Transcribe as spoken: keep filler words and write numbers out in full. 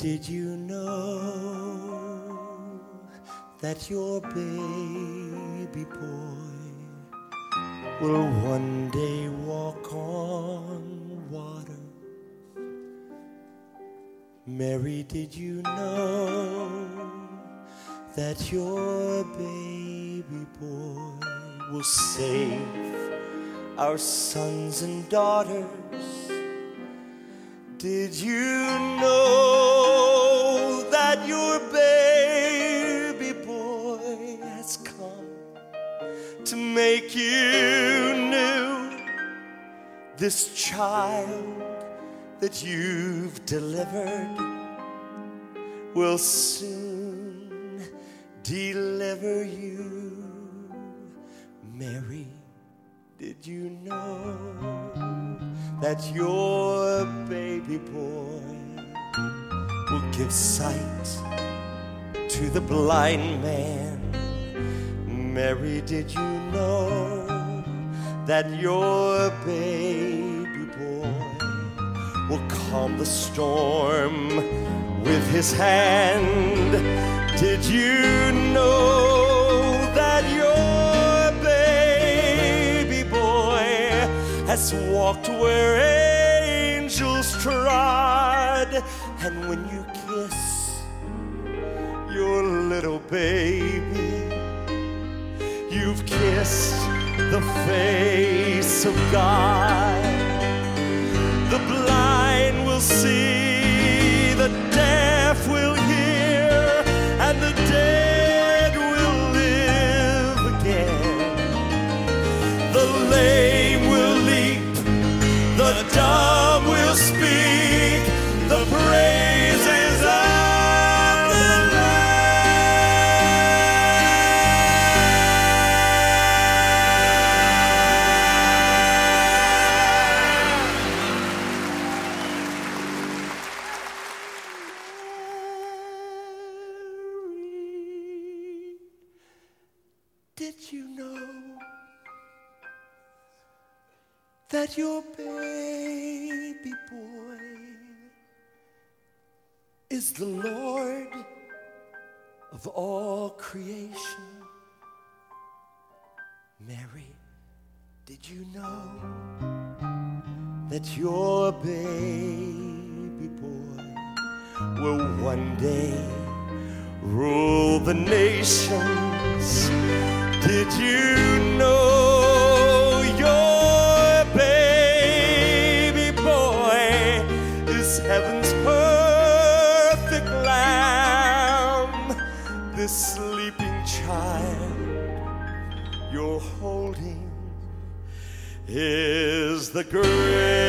did you know that your baby boy will one day walk on water? Mary, did you know that your baby boy will save our sons and daughters? Did you know that your baby boy has come to make you new? This child that you've delivered will soon deliver you. Mary, did you know that your baby boy will give sight to the blind man? Mary, did you know that your baby boy will calm the storm with his hand? Did you know that your baby boy has walked where angels trod? And when you kiss your little baby, you've kissed the face of God. The blind will see, the deaf will hear, and the dead will live again. The lame will leap, the dumb will speak, the praises of the Did you know that your baby boy is the Lord of all creation? Mary, did you know that your baby boy will one day rule the nations? Did you know your baby boy is heaven's perfect lamb? This sleeping child you're holding is the great